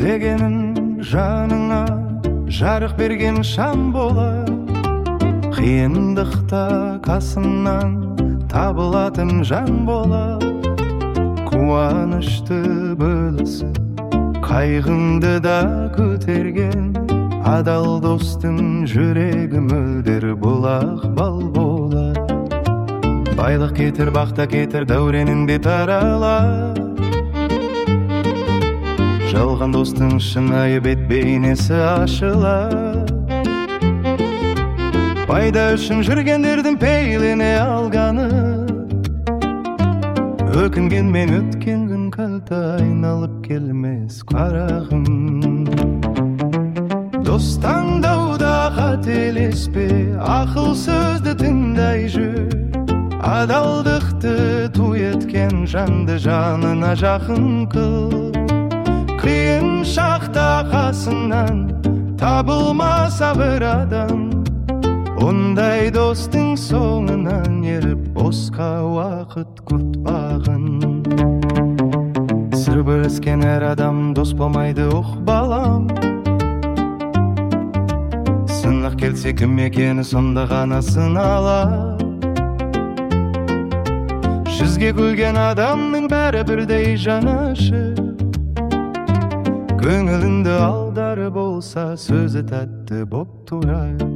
іздегенім жаныңа жарық берген шам болар. Қиындықта қасымнан табылатын жан болар. Қуанышты бөлісіп қайғыңды да көтерген адал достың жүрегі мөлдір бұлақ бал болар. Байлық кетір, бақта кетір, дәуренінде таралар. Жалған достың шынайы бет бейнесі ашылар. Пайда үшін жүргендердің пейлене алғаны, өкінген мен өткен күн қалта айналып келмес қарағым. Дос таңдауда қателеспе, ақыл сөзді тыңдай жүр. Адалдықты туй еткен жанды жанына жақын қыл. Қиын шақта қасынан табылмаса бір адам, ондай достың соңынан еріп босқа уақыт құртпағын. Сыр бөліскен әр адам дос болмайды, ух балам. Сынақ келсе кім екені сонда ғана сынала. Жүзге күлген адамның бәрі бірдей жанашы. Көңіліңді алдары болса сөзі тәтті боп тұрар.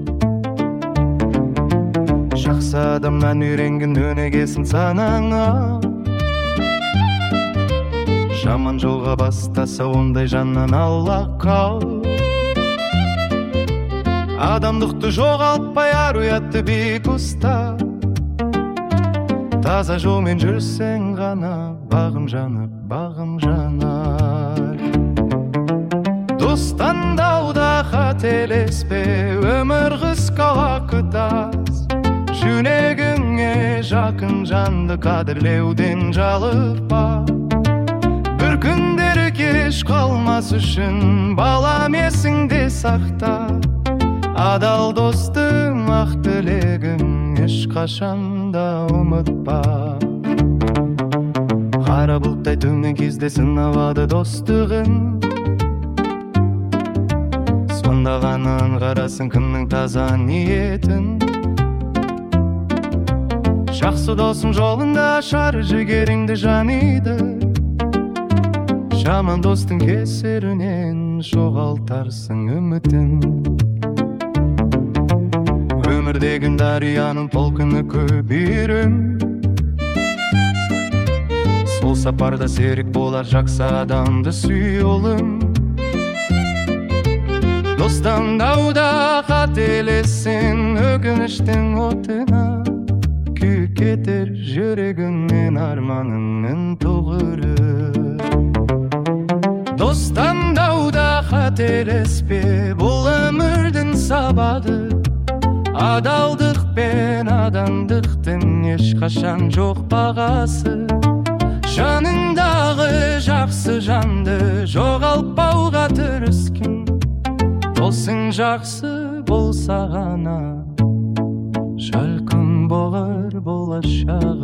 Жақсы адамнан үйренген өнегесін санаңа. Жаман жолға бастаса ондай жаннан аулақ қал. Адамдықты жоғалтпай ар ұятты биік ұста. Таза жолмен жүрсең ғана бағым жанып, бағым жанар. Дос таңдауда қателеспе, өмір қысқа уақыт аз. Жүрегіңе жақын жанды қадірлеуден жалықпа. Бір күндері кеш қалмас үшін балам есіңде сақта. Адал достым ақ тілегім ешқашанда ұмытпа. Қара бұлттай түнгі кезде сынавады достығын. Сонда ғана аңғарасың кімнің таза ниетін. Жақсы досың жолында ашар жігеріңді жаниды. Жаман достың кесірінен жоғалтарсың үмітін. Өмірдегі дарияның толқыны көбейрім. Сол сапарда серік болар жақсы адамды сүй ұлым. Дос таңдауда қателессең өкініштің отына. Күйіп кетер жүрегіңнен арманыңның тұғыры. Дос таңдауда қателеспе, бұл өмірдің сабады. Адалдық пен адамдықтың ешқашан жоқ бағасы. Жаныңдағы жақсы жанды жоғалтпауға тырысқын. Досың жақсы болса ғана жарқын болар болашақ.